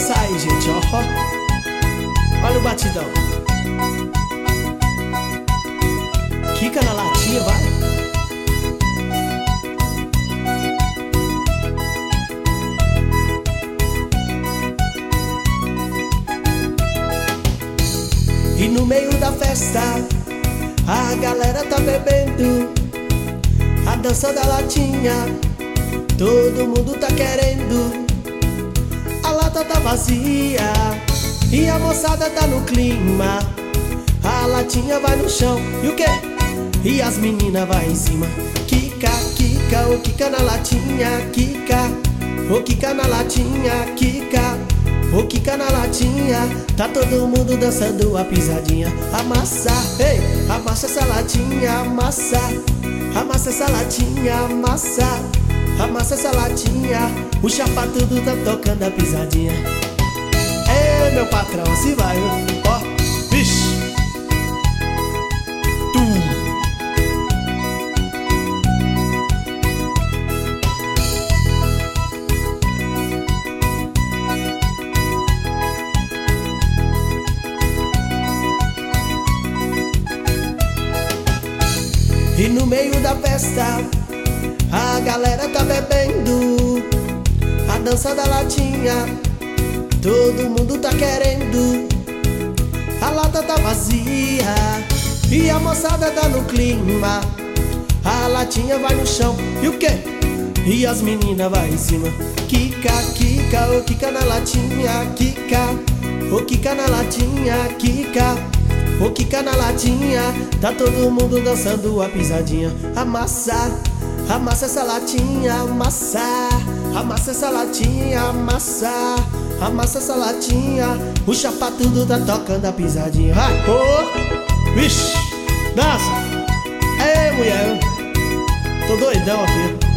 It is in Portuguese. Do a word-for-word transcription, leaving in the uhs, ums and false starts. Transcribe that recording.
dançar aí, gente, ó, ó. Olha o batidão. Quica na latinha, vai. E no meio da festa a galera tá bebendo, a dança da latinha todo mundo tá querendo. A lata tá vazia e a moçada tá no clima. A latinha vai no chão e o quê? E as meninas vai em cima. Quica, quica, o quica na latinha. Quica, o quica na latinha. Quica, o quica na latinha. Tá todo mundo dançando a pisadinha. Amassa, ei, amassa essa latinha. Amassa, amassa essa latinha. Amassa, amassa essa latinha. O chapa tudo tá tocando a pisadinha. É, meu patrão, se vai, ó, vixe. E no meio da festa a galera tá bebendo, a dança da latinha todo mundo tá querendo. A lata tá vazia e a moçada tá no clima. A latinha vai no chão e o quê? E as meninas vai em cima. Quica, quica, o quica na latinha. Quica, o quica na latinha. Quica, o quica na latinha. Tá todo mundo dançando a pisadinha. Amassa, amassa essa latinha. Amassa, amassa essa latinha. Amassa, amassa essa latinha. O chapa tudo tá tocando a pisadinha. Vai, oh, vixe, dança. Ei, mulher, tô doidão aqui.